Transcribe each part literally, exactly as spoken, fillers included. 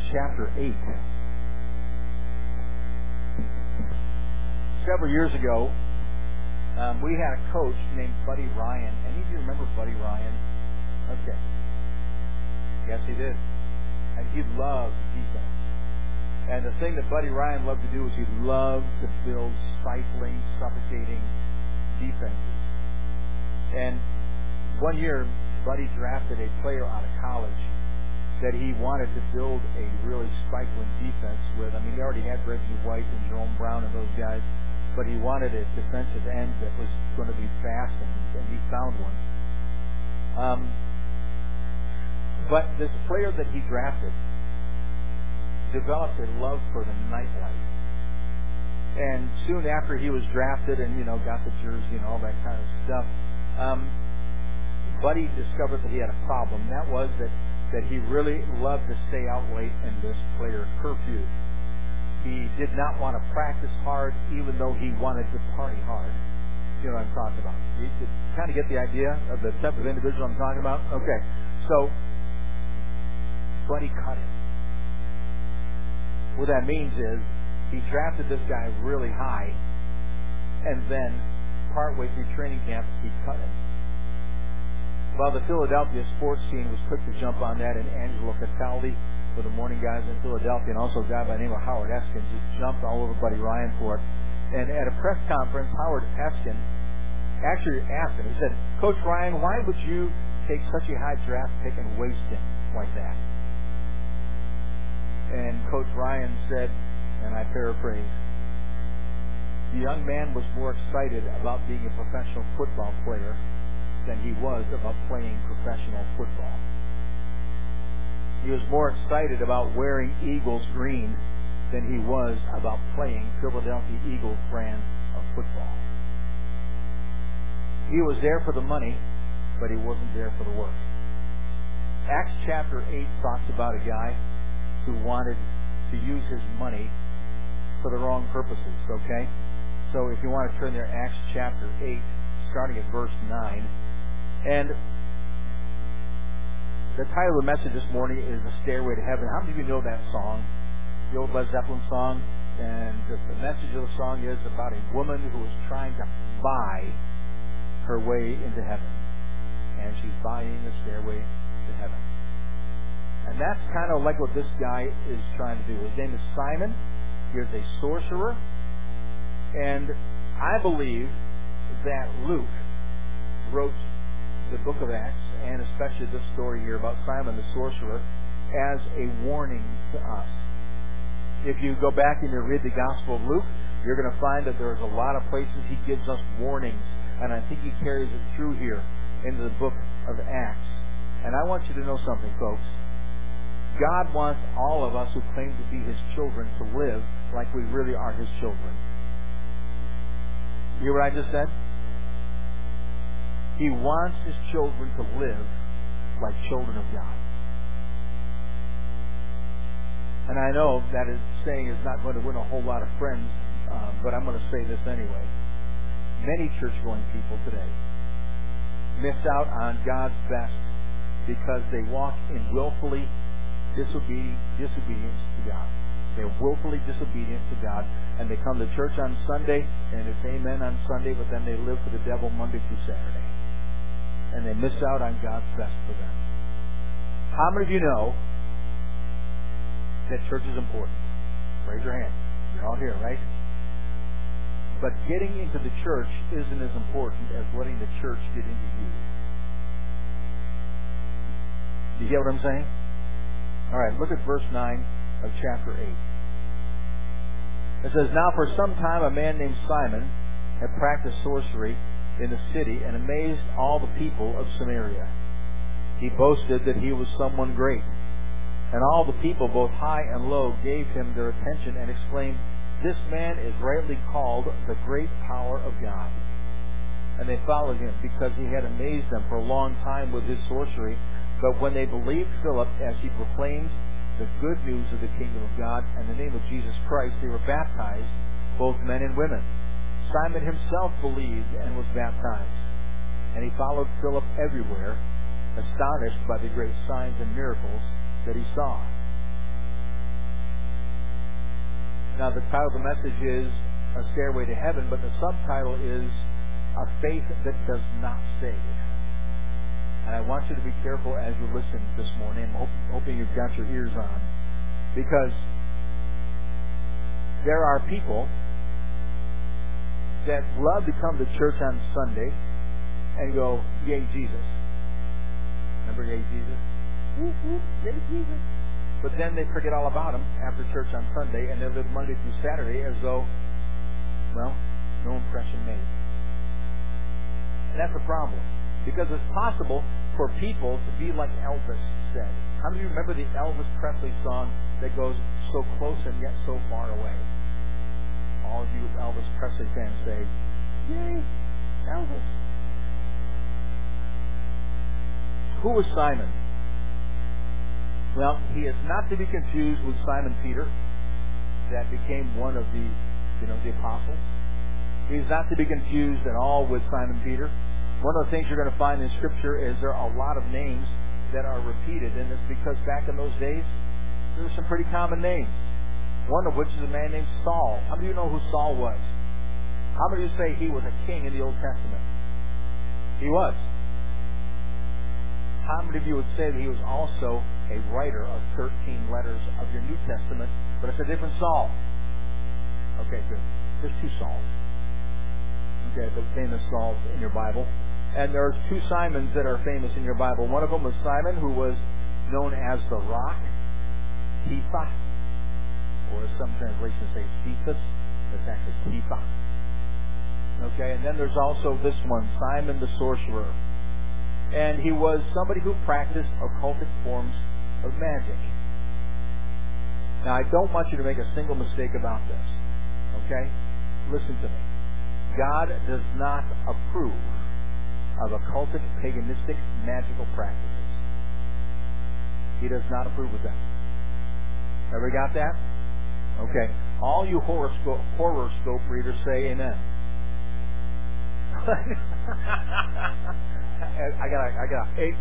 chapter eight. Several years ago, um, we had a coach named Buddy Ryan. Any of you remember Buddy Ryan? Okay. Yes, he did. And he loved defense. And the thing that Buddy Ryan loved to do was he loved to build stifling, suffocating defenses. And one year, Buddy drafted a player out of college that he wanted to build a really stifling defense with. I mean, he already had Reggie White and Jerome Brown and those guys, but he wanted a defensive end that was going to be fast, and, and he found one. Um, but this player that he drafted developed a love for the nightlife. And soon after he was drafted and, you know, got the jersey and all that kind of stuff, um, Buddy discovered that he had a problem. That was that, that he really loved to stay out late and miss player curfew. He did not want to practice hard, even though he wanted to party hard. You know what I'm talking about. You, you kind of get the idea of the type of individual I'm talking about? Okay. So, Buddy cut him. What that means is, he drafted this guy really high, and then, partway through training camp, he cut him. Well, the Philadelphia sports scene was quick to jump on that, and Angelo Cataldi, for the morning guys in Philadelphia, and also a guy by the name of Howard Eskin, just jumped all over Buddy Ryan for it. And at a press conference, Howard Eskin actually asked him, he said, Coach Ryan, why would you take such a high draft pick and waste him like that? And Coach Ryan said, and I paraphrase, the young man was more excited about being a professional football player than he was about playing professional football. He was more excited about wearing Eagles green than he was about playing Philadelphia Eagles brand of football. He was there for the money, but he wasn't there for the work. Acts chapter eight talks about a guy who wanted to use his money for the wrong purposes, okay? So if you want to turn there, Acts chapter eight, starting at verse nine. And the title of the message this morning is The Stairway to Heaven. How many of you know that song? The old Led Zeppelin song? And the, the message of the song is about a woman who is trying to buy her way into heaven. And she's buying the stairway to heaven. And that's kind of like what this guy is trying to do. His name is Simon. He is a sorcerer. And I believe that Luke wrote the book of Acts, and especially this story here about Simon the sorcerer, as a warning to us. If you go back and you read the Gospel of Luke, you're going to find that there's a lot of places he gives us warnings, and I think he carries it through here into the book of Acts. And I want you to know something, folks. God wants all of us who claim to be His children to live like we really are His children. You hear what I just said? He wants His children to live like children of God. And I know that is saying is not going to win a whole lot of friends, uh, but I'm going to say this anyway. Many church-going people today miss out on God's best because they walk in willfully disobedient, disobedience to God. They're willfully disobedient to God, and they come to church on Sunday, and it's amen on Sunday, but then they live for the devil Monday through Saturday. And they miss out on God's best for them. How many of you know that church is important? Raise your hand. You're all here, right? But getting into the church isn't as important as letting the church get into you. Do you get what I'm saying? All right, look at verse nine of chapter eight. It says, Now for some time a man named Simon had practiced sorcery in the city and amazed all the people of Samaria. He boasted that he was someone great. And all the people, both high and low, gave him their attention and exclaimed, This man is rightly called the great power of God. And they followed him because he had amazed them for a long time with his sorcery. But when they believed Philip as he proclaimed the good news of the kingdom of God and the name of Jesus Christ, they were baptized, both men and women. Simon himself believed and was baptized. And he followed Philip everywhere, astonished by the great signs and miracles that he saw. Now, the title of the message is A Stairway to Heaven, but the subtitle is A Faith That Does Not Save. And I want you to be careful as you listen this morning. I'm hope, hoping you've got your ears on. Because there are people that love to come to church on Sunday and go, yay, Jesus. Remember yay, Jesus? Whoop, whoop, yay, Jesus. But then they forget all about him after church on Sunday, and they live Monday through Saturday as though, well, no impression made. And that's a problem. Because it's possible for people to be like Elvis said. How many of you remember the Elvis Presley song that goes, so close and yet so far away? All of you Elvis Presley fans say, yay, Elvis. Who was Simon? Well, he is not to be confused with Simon Peter, that became one of the, you know, the apostles. He's not to be confused at all with Simon Peter. One of the things you're going to find in Scripture is there are a lot of names that are repeated, and it's because back in those days, there were some pretty common names. One of which is a man named Saul. How many of you know who Saul was? How many of you say he was a king in the Old Testament? He was. How many of you would say that he was also a writer of thirteen letters of your New Testament, but it's a different Saul? Okay, good. There's two Sauls. Okay, the famous Sauls in your Bible. And there's two Simons that are famous in your Bible. One of them was Simon, who was known as the Rock, Kepha, or as some translations say, Cephas. That's actually Kepha. Okay, and then there's also this one, Simon the Sorcerer. And he was somebody who practiced occultic forms of magic. Now, I don't want you to make a single mistake about this. Okay? Listen to me. God does not approve of occultic, paganistic, magical practices. He does not approve of them. Ever got that? Okay. All you horoscope, horoscope readers say amen. I got I got eight.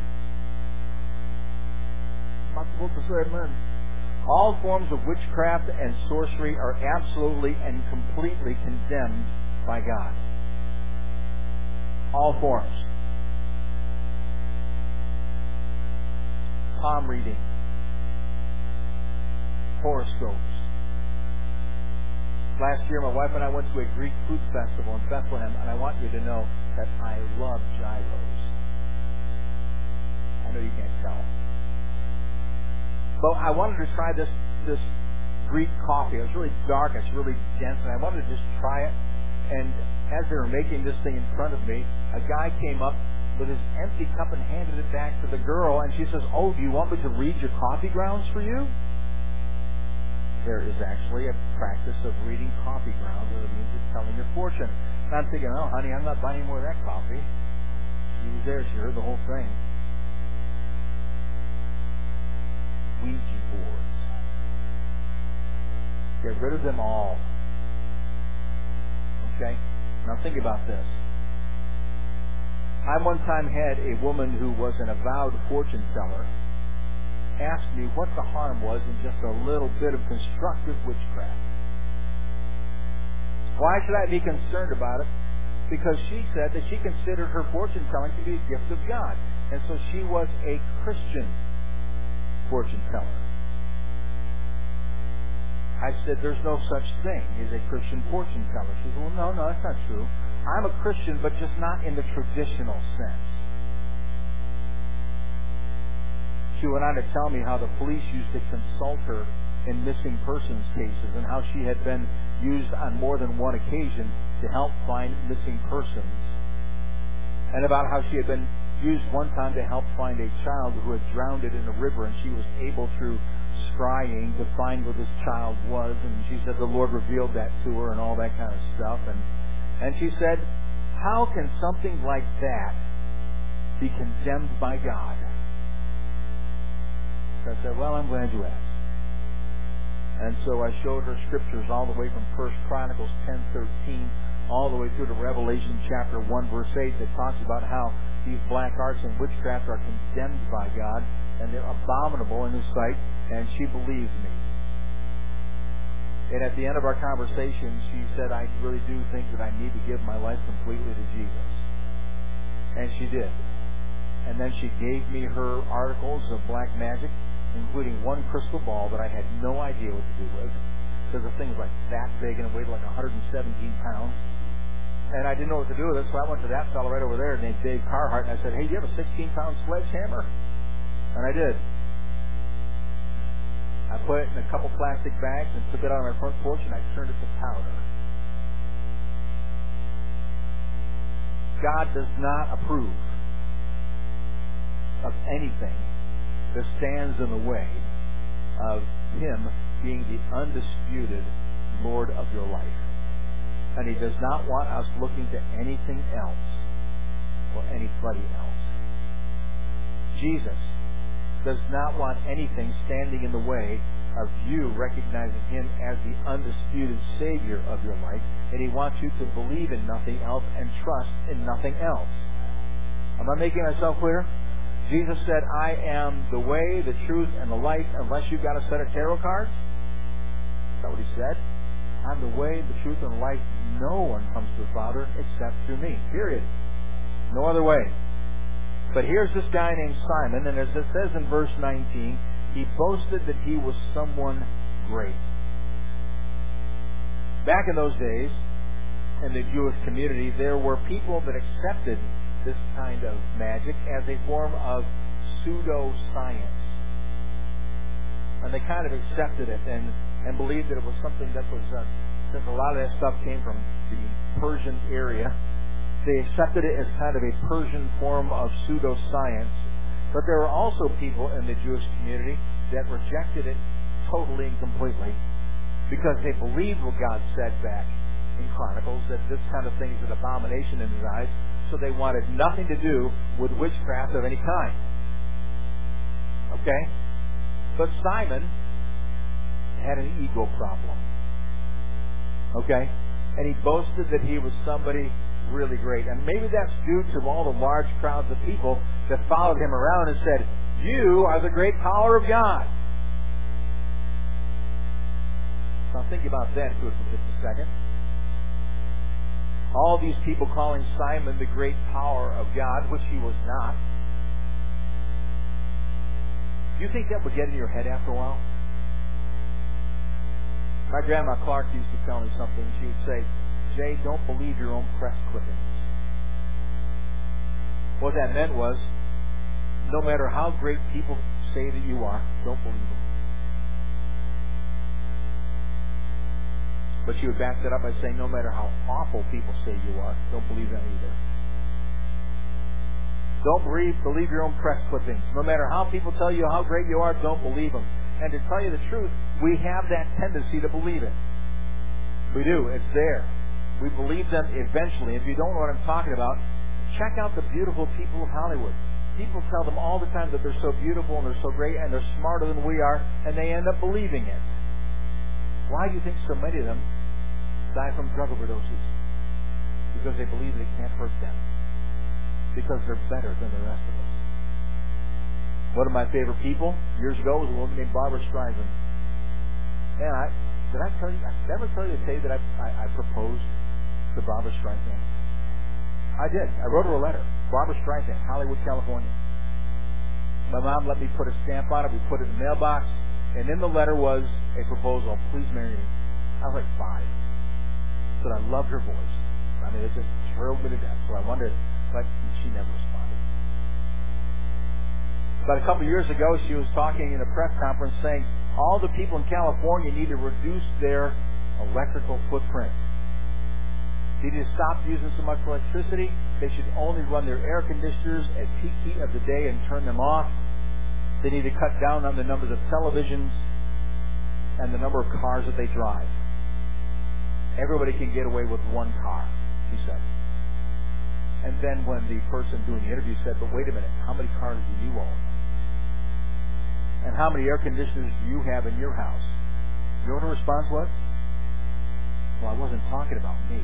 I'm not supposed to say amen. All forms of witchcraft and sorcery are absolutely and completely condemned by God. All forms. Palm reading, horoscopes. Last year, my wife and I went to a Greek food festival in Bethlehem, and I want you to know that I love gyros. I know you can't tell. But I wanted to try this this Greek coffee. It was really dark, it's really dense, and I wanted to just try it. And as they were making this thing in front of me, a guy came up with his empty cup and handed it back to the girl, and she says, "Oh, do you want me to read your coffee grounds for you?" There is actually a practice of reading coffee grounds, or it means it's telling your fortune. And I'm thinking, oh, honey, I'm not buying any more of that coffee. She was there. She heard the whole thing. Ouija boards. Get rid of them all. Okay? Now think about this. I one time had a woman who was an avowed fortune teller asked me what the harm was in just a little bit of constructive witchcraft. Why should I be concerned about it? Because she said that she considered her fortune telling to be a gift of God. And so she was a Christian fortune teller. I said, there's no such thing as a Christian fortune teller. She said, well, no, no, that's not true. I'm a Christian, but just not in the traditional sense. She went on to tell me how the police used to consult her in missing persons cases and how she had been used on more than one occasion to help find missing persons. And about how she had been used one time to help find a child who had drowned in a river, and she was able through scrying to find where this child was. And she said the Lord revealed that to her and all that kind of stuff. And, and she said, how can something like that be condemned by God? I said, well, I'm glad you asked. And so I showed her scriptures all the way from First Chronicles ten thirteen all the way through to Revelation chapter one, verse eight, that talks about how these black arts and witchcraft are condemned by God, and they're abominable in His sight, and she believes me. And at the end of our conversation, she said, I really do think that I need to give my life completely to Jesus. And she did. And then she gave me her articles of black magic, including one crystal ball that I had no idea what to do with. Because the thing was like that big and it weighed like one hundred seventeen pounds. And I didn't know what to do with it, so I went to that fellow right over there named Dave Carhart, and I said, hey, do you have a sixteen pound sledgehammer? And I did. I put it in a couple plastic bags and took it out on my front porch, and I turned it to powder. God does not approve of anything that stands in the way of Him being the undisputed Lord of your life. And He does not want us looking to anything else or anybody else. Jesus does not want anything standing in the way of you recognizing Him as the undisputed Savior of your life, and He wants you to believe in nothing else and trust in nothing else. Am I making myself clear? Jesus said, I am the way, the truth, and the life, unless you've got a set of tarot cards. Is that what He said? I'm the way, the truth, and the life. No one comes to the Father except through me. Period. No other way. But here's this guy named Simon, and as it says in verse nineteen, he boasted that he was someone great. Back in those days, in the Jewish community, there were people that accepted this kind of magic as a form of pseudo-science. And they kind of accepted it and, and believed that it was something that was, uh, since a lot of that stuff came from the Persian area, they accepted it as kind of a Persian form of pseudo-science. But there were also people in the Jewish community that rejected it totally and completely because they believed what God said back in Chronicles, that this kind of thing is an abomination in His eyes, so they wanted nothing to do with witchcraft of any kind. Okay? But Simon had an ego problem. Okay? And he boasted that he was somebody really great. And maybe that's due to all the large crowds of people that followed him around and said, you are the great power of God. Now think about that for just a second. All these people calling Simon the great power of God, which he was not. Do you think that would get in your head after a while? My grandma Clark used to tell me something. She would say, Jay, don't believe your own press clippings. What that meant was, no matter how great people say that you are, don't believe them. But she would back that up by saying, no matter how awful people say you are, don't believe them either. Don't believe, believe your own press clippings. No matter how people tell you how great you are, don't believe them. And to tell you the truth, we have that tendency to believe it. We do. It's there. We believe them eventually. If you don't know what I'm talking about, check out the beautiful people of Hollywood. People tell them all the time that they're so beautiful and they're so great and they're smarter than we are, and they end up believing it. Why do you think so many of them die from drug overdoses? Because they believe they can't hurt them. Because they're better than the rest of us. One of my favorite people years ago was a woman named Barbara Streisand. And I, did I tell you, I never tell you to say that I, I, I proposed to Barbara Streisand. I did. I wrote her a letter. Barbara Streisand, Hollywood, California. My mom let me put a stamp on it. We put it in the mailbox. And in the letter was a proposal. Please marry me. I was like five. But I loved her voice. I mean, it just thrilled me to death. So I wondered, but she never responded. About a couple of years ago, she was talking in a press conference saying all the people in California need to reduce their electrical footprint. They need to stop using so much electricity. They should only run their air conditioners at peak heat of the day and turn them off. They need to cut down on the numbers of televisions and the number of cars that they drive. Everybody can get away with one car, she said. And then when the person doing the interview said, but wait a minute, how many cars do you own? And how many air conditioners do you have in your house? You know what her response was? Well, I wasn't talking about me.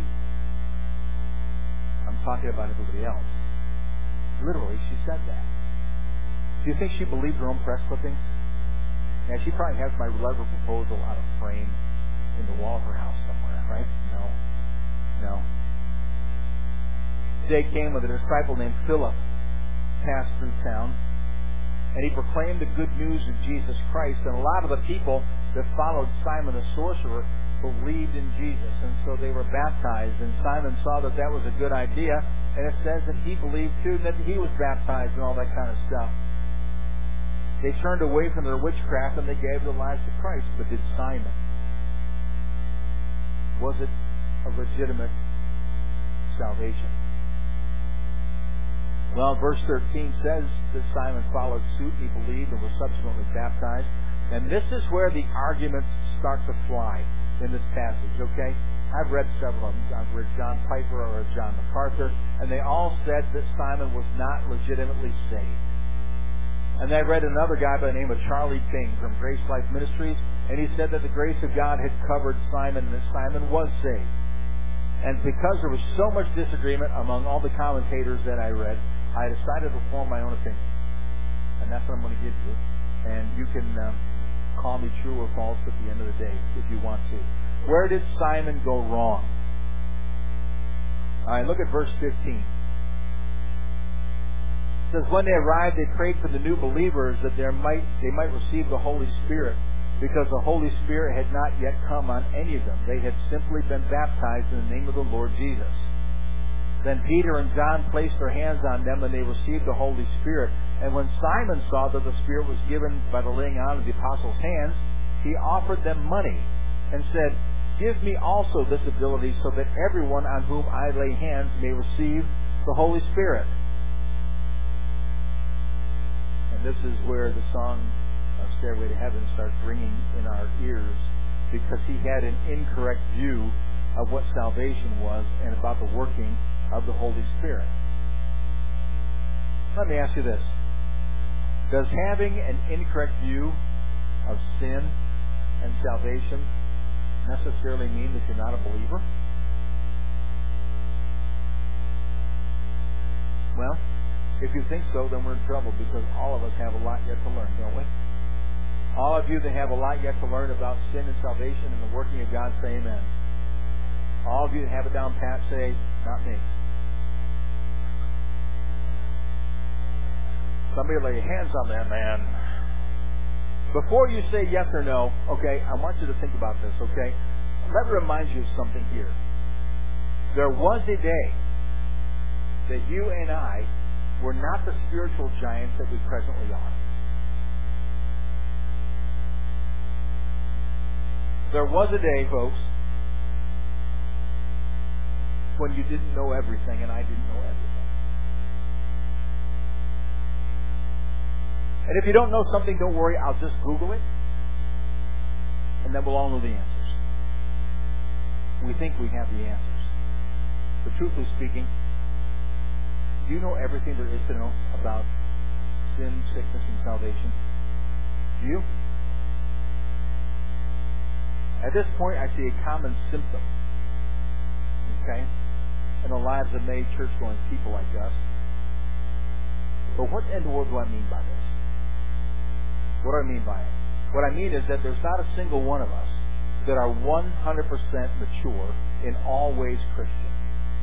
I'm talking about everybody else. Literally, she said that. Do you think she believed her own press clippings? Yeah, she probably has my letter proposal on a frame in the wall of her house somewhere, right? No. No. Day came when a disciple named Philip passed through town, and he proclaimed the good news of Jesus Christ, and a lot of the people that followed Simon the sorcerer believed in Jesus, and so they were baptized, and Simon saw that that was a good idea, and it says that he believed too, that he was baptized and all that kind of stuff. They turned away from their witchcraft and they gave their lives to Christ. But did Simon? Was it a legitimate salvation? Well, verse thirteen says that Simon followed suit. He believed and was subsequently baptized. And this is where the arguments start to fly in this passage, okay? I've read several of them. I've read John Piper or John MacArthur, and they all said that Simon was not legitimately saved. And I read another guy by the name of Charlie King from Grace Life Ministries, and he said that the grace of God had covered Simon and that Simon was saved. And because there was so much disagreement among all the commentators that I read, I decided to form my own opinion. And that's what I'm going to give you. And you can um, call me true or false at the end of the day if you want to. Where did Simon go wrong? All right, look at verse fifteen. It says, when they arrived, they prayed for the new believers that there might they might receive the Holy Spirit, because the Holy Spirit had not yet come on any of them. They had simply been baptized in the name of the Lord Jesus. Then Peter and John placed their hands on them, and they received the Holy Spirit. And when Simon saw that the Spirit was given by the laying on of the apostles' hands, he offered them money and said, give me also this ability, so that everyone on whom I lay hands may receive the Holy Spirit. And this is where the song of Stairway to Heaven starts ringing in our ears, because he had an incorrect view of what salvation was and about the working of the Holy Spirit. Let me ask you this. Does having an incorrect view of sin and salvation necessarily mean that you're not a believer? Well, if you think so, then we're in trouble, because all of us have a lot yet to learn, don't we? All of you that have a lot yet to learn about sin and salvation and the working of God, say amen. All of you that have it down pat, say, not me. Somebody lay your hands on that man. Before you say yes or no, okay, I want you to think about this, okay? Let me remind you of something here. There was a day that you and I were not the spiritual giants that we presently are. There was a day, folks, when you didn't know everything and I didn't know everything. And if you don't know something, don't worry, I'll just Google it, and then we'll all know the answers. We think we have the answers. But truthfully speaking, do you know everything there is to know about sin, sickness, and salvation? Do you? At this point, I see a common symptom, okay, in the lives of many church-going people like us. But what in the world do I mean by this? What do I mean by it? What I mean is that there's not a single one of us that are one hundred percent mature in all ways Christian.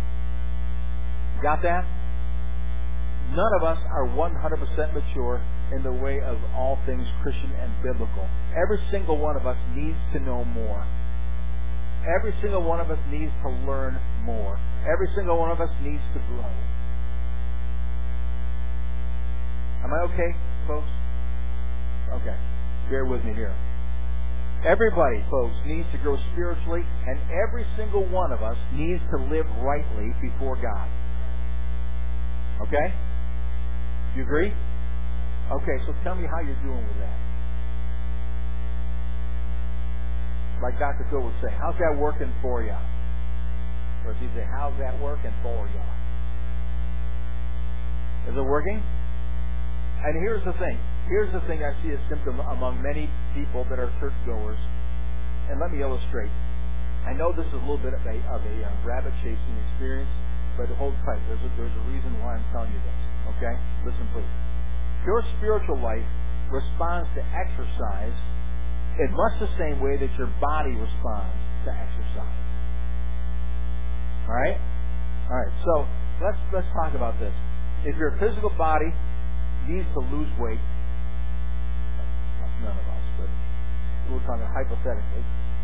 Got that? None of us are one hundred percent mature in the way of all things Christian and biblical. Every single one of us needs to know more. Every single one of us needs to learn more. Every single one of us needs to grow. Am I okay, folks? Okay. Bear with me here. Everybody, folks, needs to grow spiritually, and every single one of us needs to live rightly before God. Okay? You agree? Okay, so tell me how you're doing with that. Like Doctor Phil would say, how's that working for you? Or he'd say, how's that working for you? Is it working? And here's the thing. Here's the thing I see a symptom among many people that are churchgoers. And let me illustrate. I know this is a little bit of a, of a uh, rabbit-chasing experience, but hold tight. There's a, there's a reason why I'm telling you this. Okay? Listen, please. Your spiritual life responds to exercise in much the same way that your body responds to exercise. All right? All right, so let's let's talk about this. If your physical body needs to lose weight, none of us, but we're talking hypothetically,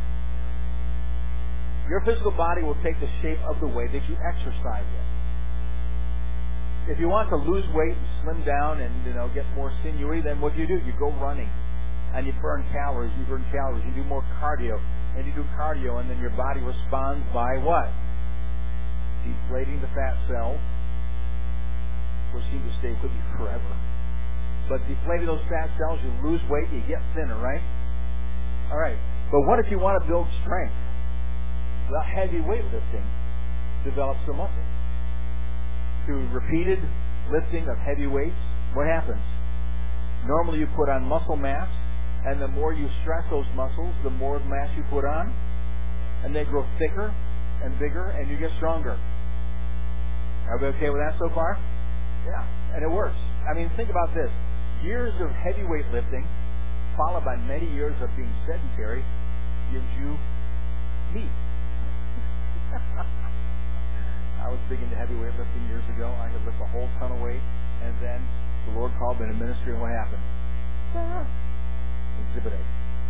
your physical body will take the shape of the way that you exercise it. If you want to lose weight and slim down and, you know, get more sinewy, then what do you do? You go running and you burn calories, you burn calories, you do more cardio, and you do cardio, and then your body responds by what? Deflating the fat cells, which seem to stay with you forever. But deflating those fat cells, you lose weight, you get thinner, right? All right. But what if you want to build strength? Well, heavy weightlifting develops the muscle. Through repeated lifting of heavy weights, what happens? Normally you put on muscle mass, and the more you stress those muscles, the more mass you put on, and they grow thicker and bigger, and you get stronger. Are we okay with that so far? Yeah, and it works. I mean, think about this. Years of heavy weightlifting, followed by many years of being sedentary, gives you meat. I was big into heavy weightlifting years ago. I could lift a whole ton of weight, and then the Lord called me to ministry, and what happened? Ah. Exhibit A.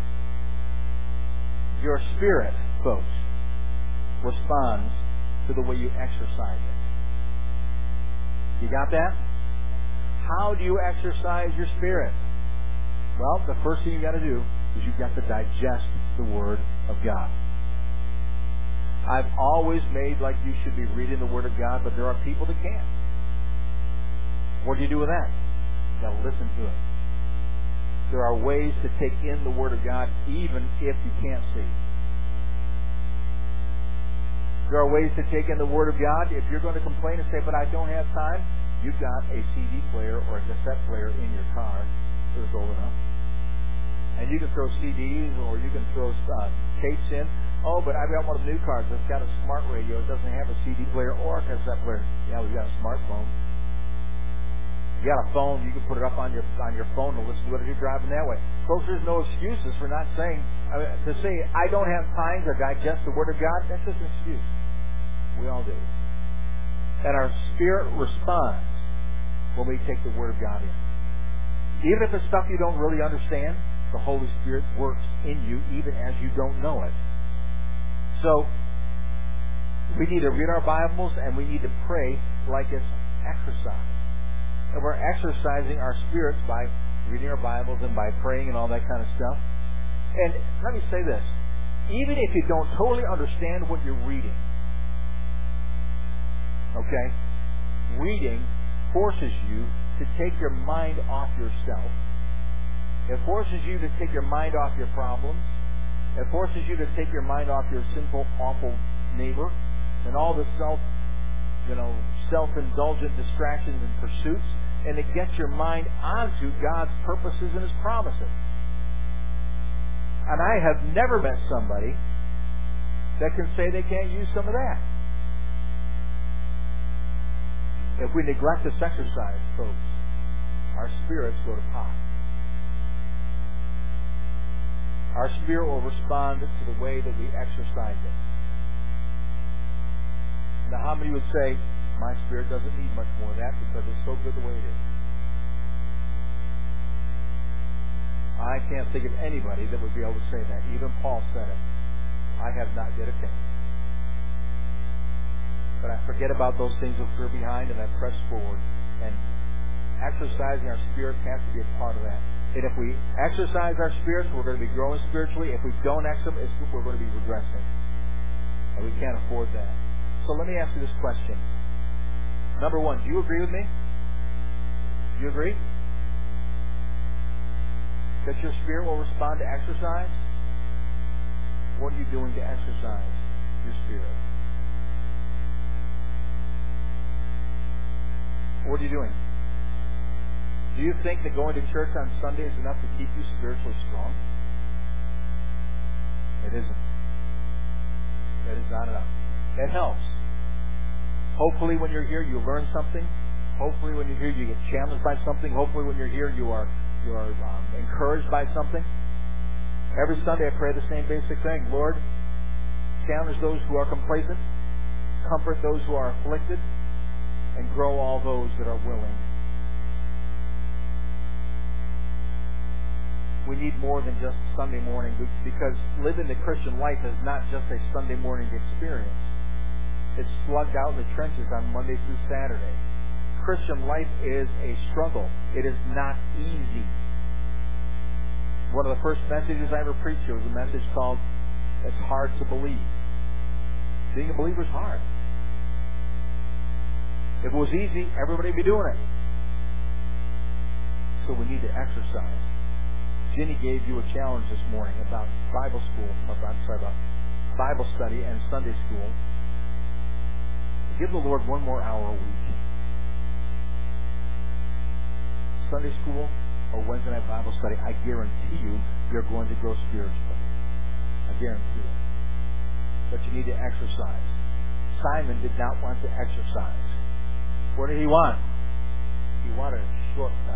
Your spirit, folks, responds to the way you exercise it. You got that? How do you exercise your spirit? Well, the first thing you got to do is you've got to digest the Word of God. I've always made like you should be reading the Word of God, but there are people that can't. What do you do with that? You've got to listen to it. There are ways to take in the Word of God even if you can't see. There are ways to take in the Word of God. If you're going to complain and say, but I don't have time, you've got a C D player or a cassette player in your car that is old enough. And you can throw C Ds or you can throw uh, tapes in. Oh, but I've got one of the new cars that's got a smart radio. It doesn't have a C D player or a cassette player. Yeah, we've got a smartphone. You got a phone. You can put it up on your on your phone and listen to it as you're driving that way. Folks, there's no excuses for not saying I mean, to say I don't have time to digest the Word of God. That's just an excuse. We all do. And our spirit responds when we take the Word of God in. Even if it's stuff you don't really understand, the Holy Spirit works in you even as you don't know it. So, we need to read our Bibles and we need to pray like it's exercise. And we're exercising our spirits by reading our Bibles and by praying and all that kind of stuff. And let me say this. Even if you don't totally understand what you're reading, okay, reading forces you to take your mind off yourself. It forces you to take your mind off your problems. It forces you to take your mind off your sinful, awful neighbor and all the self, you know, self-indulgent distractions and pursuits, and it gets your mind onto God's purposes and His promises. And I have never met somebody that can say they can't use some of that. If we neglect this exercise, folks, our spirits go to pot. Our spirit will respond to the way that we exercise it. Now, how many would say, my spirit doesn't need much more of that because it's so good the way it is? I can't think of anybody that would be able to say that. Even Paul said it. I have not yet attained. But I forget about those things that are behind and I press forward. And exercising our spirit has to be a part of that. And if we exercise our spirits, we're going to be growing spiritually. If we don't exercise, we're going to be regressing. And we can't afford that. So let me ask you this question. Number one, do you agree with me? Do you agree? That your spirit will respond to exercise? What are you doing to exercise your spirit? What are you doing? Do you think that going to church on Sunday is enough to keep you spiritually strong? It isn't. It is not enough. It helps. Hopefully when you're here you learn something. Hopefully when you're here you get challenged by something. Hopefully when you're here you are you are um, encouraged by something. Every Sunday I pray the same basic thing. Lord, challenge those who are complacent, comfort those who are afflicted, and grow all those that are willing. We need more than just Sunday morning, because living the Christian life is not just a Sunday morning experience. It's slugged out in the trenches on Monday through Saturday. Christian life is a struggle. It is not easy. One of the first messages I ever preached here was a message called, "It's Hard to Believe." Being a believer is hard. If it was easy, everybody would be doing it. So we need to exercise. Jenny gave you a challenge this morning about Bible school, about, sorry, about Bible study and Sunday school. Give the Lord one more hour a week. Sunday school or Wednesday night Bible study, I guarantee you, you're going to grow spiritually. I guarantee it. But you need to exercise. Simon did not want to exercise. What did he want? He wanted a shortcut.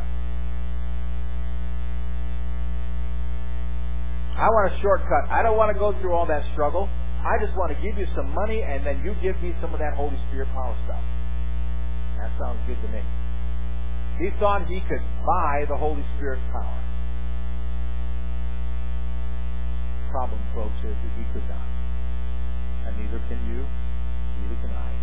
I want a shortcut. I don't want to go through all that struggle. I just want to give you some money, and then you give me some of that Holy Spirit power stuff. That sounds good to me. He thought he could buy the Holy Spirit's power. Problem, folks, is that he could not. And neither can you, neither can I.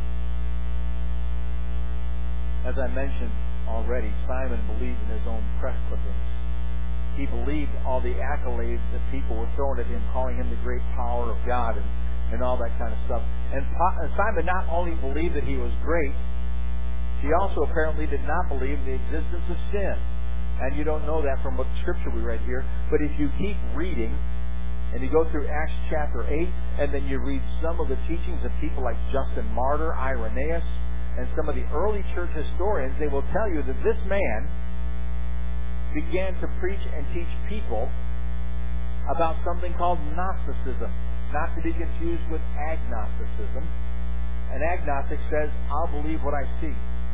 As I mentioned already, Simon believed in his own press clippings. He believed all the accolades that people were throwing at him, calling him the great power of God and, and all that kind of stuff. And, and Simon not only believed that he was great, he also apparently did not believe in the existence of sin. And you don't know that from what scripture we read here. But if you keep reading, and you go through Acts chapter eight, and then you read some of the teachings of people like Justin Martyr, Irenaeus, and some of the early church historians, they will tell you that this man began to preach and teach people about something called Gnosticism, not to be confused with agnosticism. An agnostic says, I'll believe what I see.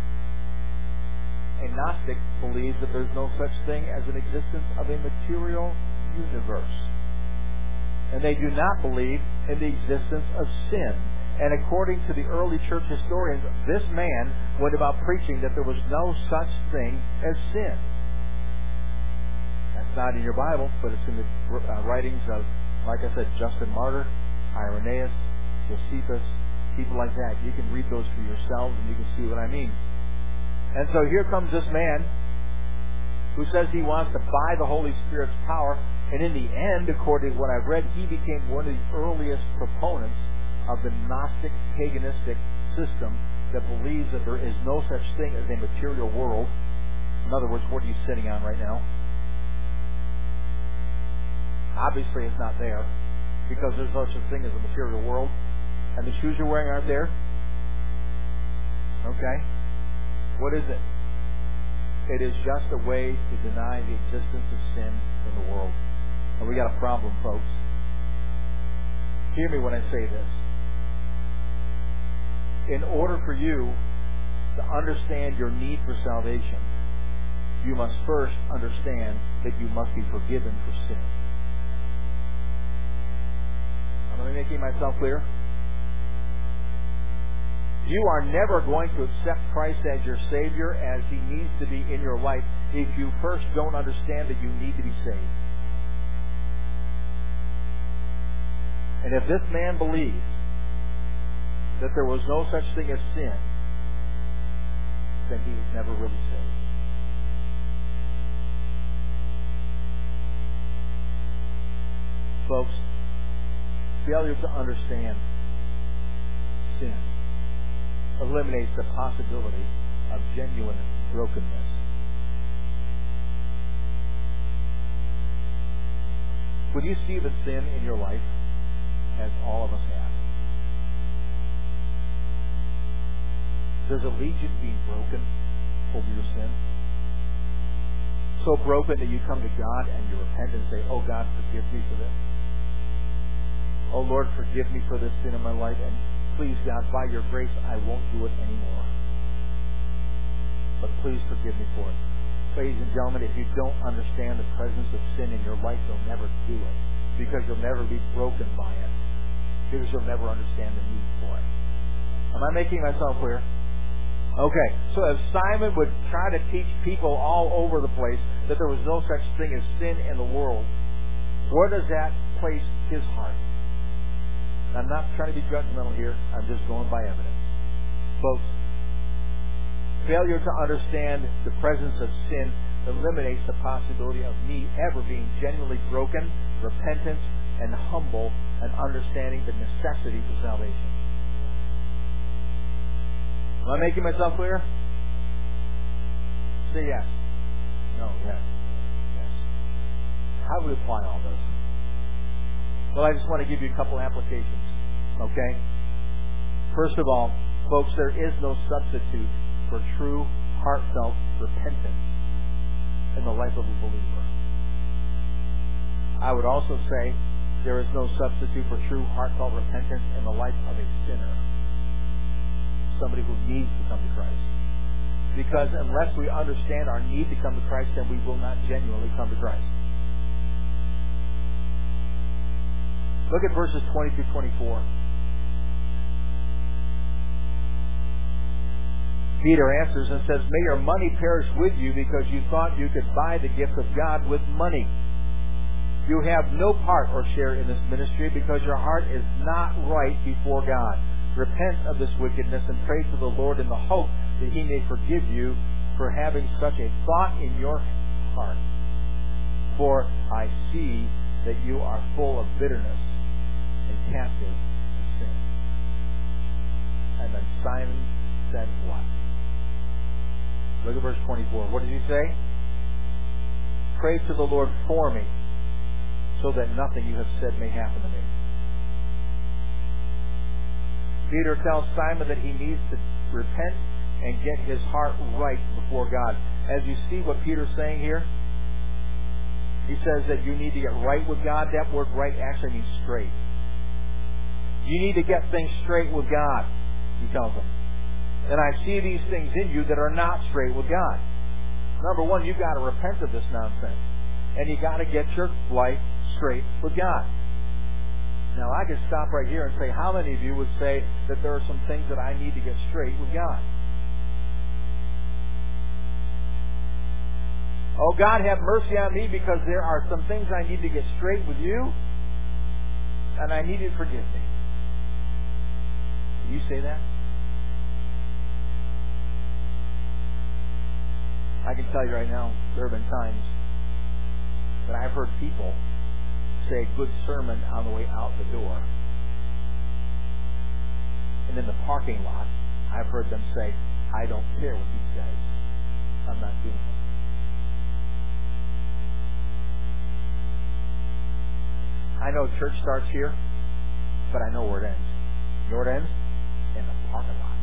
A Gnostic believes that there's no such thing as an existence of a material universe. And they do not believe in the existence of sin. And according to the early church historians, this man went about preaching that there was no such thing as sin. That's not in your Bible, but it's in the uh, writings of, like I said, Justin Martyr, Irenaeus, Josephus, people like that. You can read those for yourselves and you can see what I mean. And so here comes this man who says he wants to buy the Holy Spirit's power. And in the end, according to what I've read, he became one of the earliest proponents of the Gnostic paganistic system that believes that there is no such thing as a material world. In other words, what are you sitting on right now? Obviously it's not there, because there's no such thing as a material world. And the shoes you're wearing aren't there? Okay. What is it? It is just a way to deny the existence of sin in the world. And we got a problem, folks. Hear me when I say this. In order for you to understand your need for salvation, you must first understand that you must be forgiven for sin. Am I making myself clear? You are never going to accept Christ as your Savior, as He needs to be in your life, if you first don't understand that you need to be saved. And if this man believes that there was no such thing as sin, then he was never really saved. Folks, failure to understand sin eliminates the possibility of genuine brokenness. When you see the sin in your life, as all of us have, does it lead you to being broken over your sin? So broken that you come to God and you repent and say, oh God, forgive me for this. Oh Lord, forgive me for this sin in my life, and please, God, by your grace, I won't do it anymore. But please forgive me for it. Ladies and gentlemen, if you don't understand the presence of sin in your life, you'll never do it, because you'll never be broken by it. because you'll never understand the need for it. Am I making myself clear? Okay, so if Simon would try to teach people all over the place that there was no such thing as sin in the world, where does that place his heart? I'm not trying to be judgmental here. I'm just going by evidence. Folks, failure to understand the presence of sin eliminates the possibility of me ever being genuinely broken, repentant, and humble, and understanding the necessity for salvation. Am I making myself clear? Say yes. No, yes. Yes. How do we apply all this? Well, I just want to give you a couple applications. Okay? First of all, folks, there is no substitute for true, heartfelt repentance in the life of a believer. I would also say there is no substitute for true, heartfelt repentance in the life of a sinner. Somebody who needs to come to Christ. Because unless we understand our need to come to Christ, then we will not genuinely come to Christ. Look at verses twenty through twenty-four. Peter answers and says, "May your money perish with you because you thought you could buy the gift of God with money. You have no part or share in this ministry because your heart is not right before God. Repent of this wickedness and pray to the Lord in the hope that He may forgive you for having such a thought in your heart. For I see that you are full of bitterness and captive to sin." And then Simon said what? Look at verse twenty-four. What did he say? "Pray to the Lord for me, so that nothing you have said may happen to me." Peter tells Simon that he needs to repent and get his heart right before God. As you see what Peter's saying here, he says that you need to get right with God. That word right actually means straight. You need to get things straight with God, he tells them. And I see these things in you that are not straight with God. Number one, you've got to repent of this nonsense. And you've got to get your life straight with God. Now, I could stop right here and say, how many of you would say that there are some things that I need to get straight with God? Oh, God, have mercy on me because there are some things I need to get straight with you, and I need you to forgive me. Do you say that? I can tell you right now, there have been times that I've heard people say a good sermon on the way out the door. And in the parking lot, I've heard them say, "I don't care what he says. I'm not doing it." I know church starts here, but I know where it ends. You know where it ends? In the parking lot.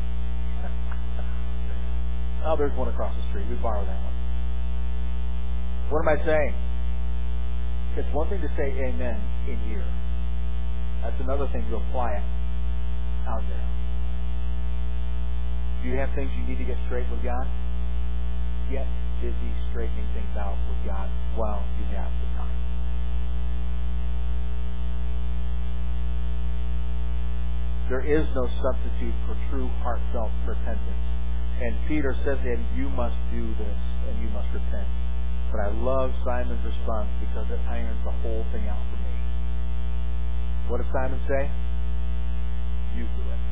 Oh, there's one across the street. We borrow that one. What am I saying? It's one thing to say amen in here. That's another thing to apply it out there. Do you have things you need to get straight with God? Get busy straightening things out with God while you have the time. There is no substitute for true heartfelt repentance. And Peter says that you must do this and you must repent. But I love Simon's response because it irons the whole thing out for me. What does Simon say? You do it.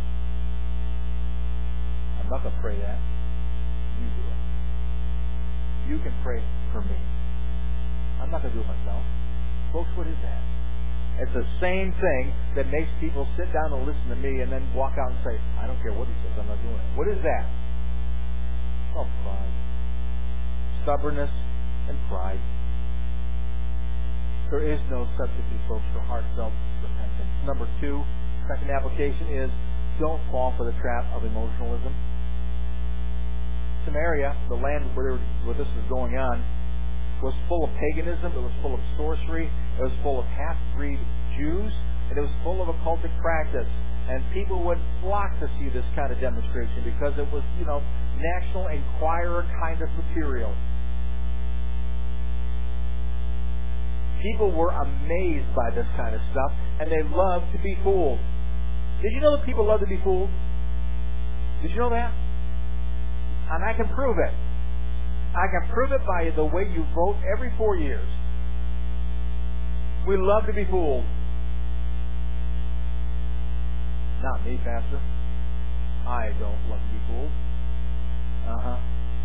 I'm not going to pray that. You do it. You can pray for me. I'm not going to do it myself. Folks, what is that? It's the same thing that makes people sit down and listen to me and then walk out and say, "I don't care what he says, I'm not doing it." What is that? Oh, pride. Stubbornness and pride. There is no substitute, folks, for heartfelt repentance. Number two, second application is don't fall for the trap of emotionalism. Samaria, the land where, where this was going on, was full of paganism, it was full of sorcery, it was full of half-breed Jews, and it was full of occultic practice. And people would flock to see this kind of demonstration because it was, you know, National Enquirer kind of material. People were amazed by this kind of stuff, and they loved to be fooled. Did you know that people love to be fooled? Did you know that? And I can prove it. I can prove it by the way you vote every four years. We love to be fooled. Not me, Pastor. I don't love to be fooled. Uh-huh.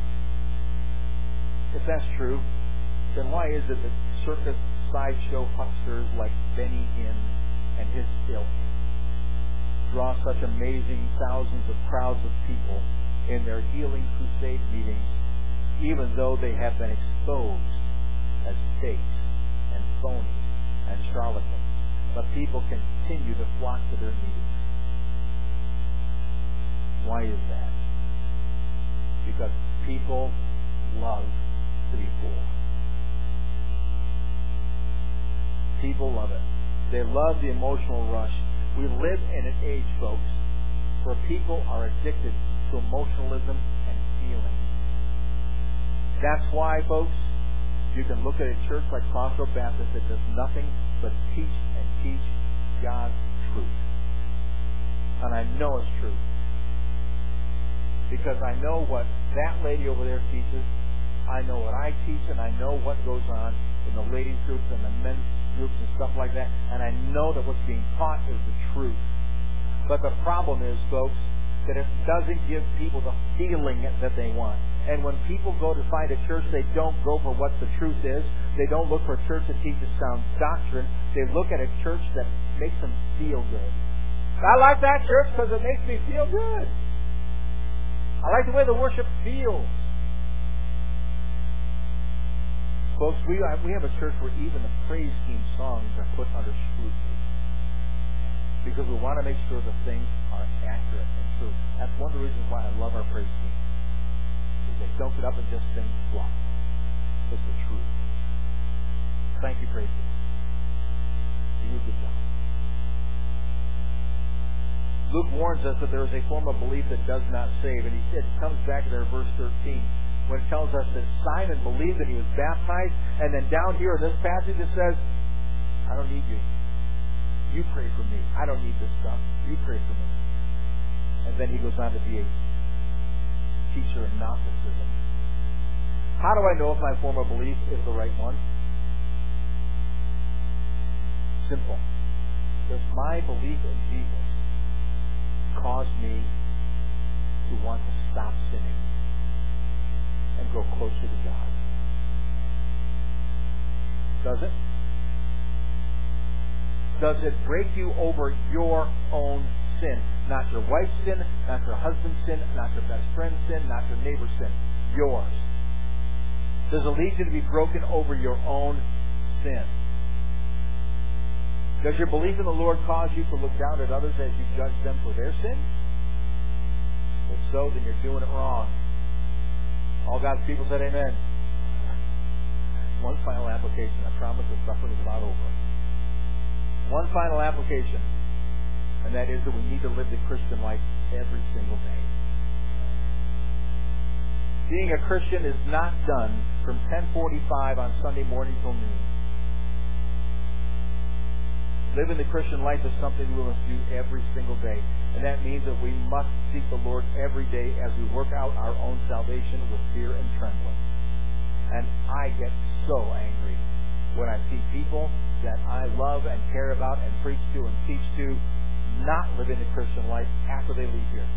If that's true, then why is it that circus sideshow hucksters like Benny Hinn and his ilk draw such amazing thousands of crowds of people in their healing crusade meetings, even though they have been exposed as fakes and phonies and charlatans? But people continue to flock to their meetings. Why is that? Because people love to be fooled. People love it. They love the emotional rush. We live in an age, folks, where people are addicted to emotionalism and feeling. That's why, folks, you can look at a church like Crossroad Baptist that does nothing but teach and teach God's truth. And I know it's true. Because I know what that lady over there teaches. I know what I teach, and I know what goes on in the ladies' groups and the men's groups and stuff like that. And I know that what's being taught is the truth. But the problem is, folks, that it doesn't give people the feeling that they want. And when people go to find a church, they don't go for what the truth is. They don't look for a church that teaches sound doctrine. They look at a church that makes them feel good. I like that church because it makes me feel good. I like the way the worship feels. Folks, we we have a church where even the praise team songs are put under scrutiny because we want to make sure that things are accurate and true. That's one of the reasons why I love our praise team. Because they don't get up and just sing fluff. It's the truth. Thank you, praise team. You do a good job. Luke warns us that there is a form of belief that does not save, and he it comes back to there, verse thirteen. When it tells us that Simon believed that he was baptized, and then down here in this passage it says, I don't need you. You pray for me. I don't need this stuff. You pray for me. And then he goes on to be a teacher in Gnosticism. How do I know if my form of belief is the right one? Simple. Does my belief in Jesus cause me to want to stop sinning and grow closer to God? Does it? Does it break you over your own sin? Not your wife's sin, not your husband's sin, not your best friend's sin, not your neighbor's sin. Yours. Does it lead you to be broken over your own sin? Does your belief in the Lord cause you to look down at others as you judge them for their sin? If so, then you're doing it wrong. All God's people said amen. One final application. I promise the suffering is about over. One final application, and that is that we need to live the Christian life every single day. Being a Christian is not done from ten forty-five on Sunday morning till noon. Living the Christian life is something we must do every single day. And that means that we must seek the Lord every day as we work out our own salvation with fear and trembling. And I get so angry when I see people that I love and care about and preach to and teach to not living the Christian life after they leave here.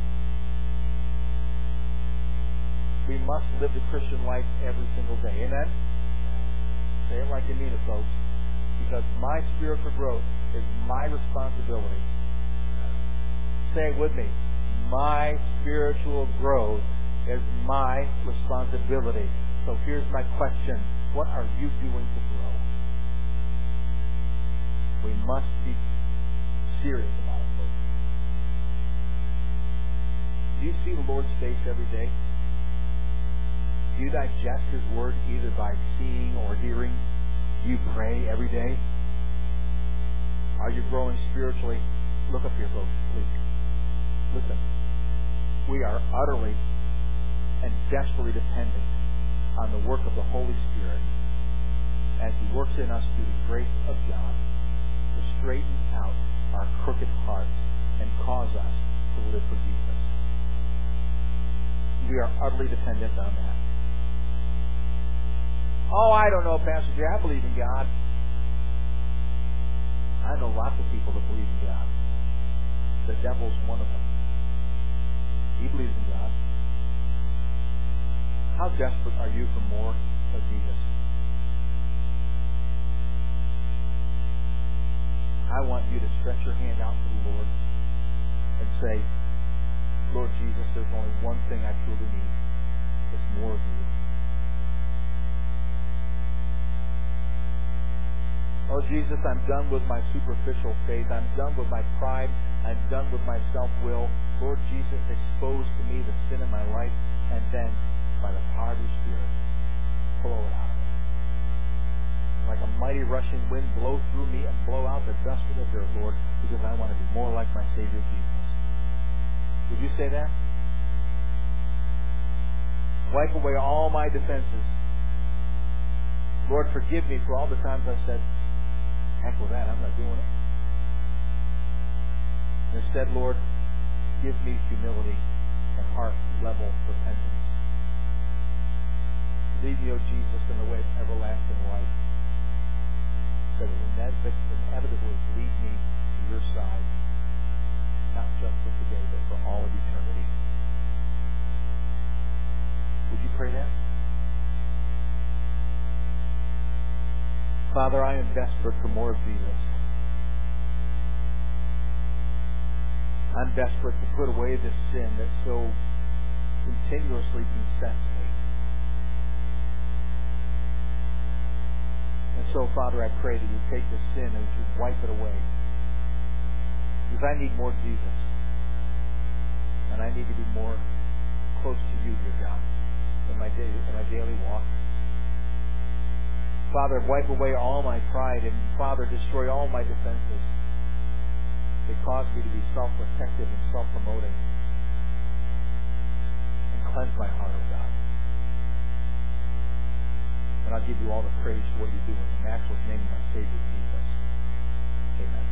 We must live the Christian life every single day. Amen? Say it like you mean it, folks. Because my spiritual growth is my responsibility. Say it with me. My spiritual growth is my responsibility. So here's my question. What are you doing to grow? We must be serious about it, folks. Do you see the Lord's face every day? Do you digest His Word either by seeing or hearing? Do you pray every day? Are you growing spiritually? Look up here, folks, please. Listen. We are utterly and desperately dependent on the work of the Holy Spirit. as He works in us through the grace of God to straighten out our crooked hearts and cause us to live for Jesus. We are utterly dependent on that. Oh, I don't know, Pastor Jay. I believe in God. I know lots of people that believe in God. The devil's one of them. He believes in God. How desperate are you for more of Jesus? I want you to stretch your hand out to the Lord and say, Lord Jesus, there's only one thing I truly need. It's more of you. Oh, Jesus, I'm done with my superficial faith. I'm done with my pride. I'm done with my self-will. Lord Jesus, expose to me the sin in my life, and then, by the power of your Spirit, blow it out of me. Like a mighty rushing wind, blow through me and blow out the dust of the dirt, Lord, because I want to be more like my Savior Jesus. Would you say that? Wipe away all my defenses. Lord, forgive me for all the times I've said, heck with that, I'm not doing it. Instead, Lord, give me humility and heart-level repentance. Lead me, O Jesus, in the way of everlasting life, so that it inevitably lead me to your side, not just for today, but for all of eternity. Would you pray that? Father, I am desperate for more of Jesus. I'm desperate to put away this sin that so continuously besets me. And so, Father, I pray that you take this sin and you wipe it away. Because I need more Jesus. And I need to be more close to you, dear God, in my, day, in my daily walk. Father, wipe away all my pride, and Father, destroy all my defenses that cause me to be self-protective and self-promoting. And cleanse my heart, oh God. And I'll give you all the praise for what you do in the matchless name of my Savior Jesus. Amen.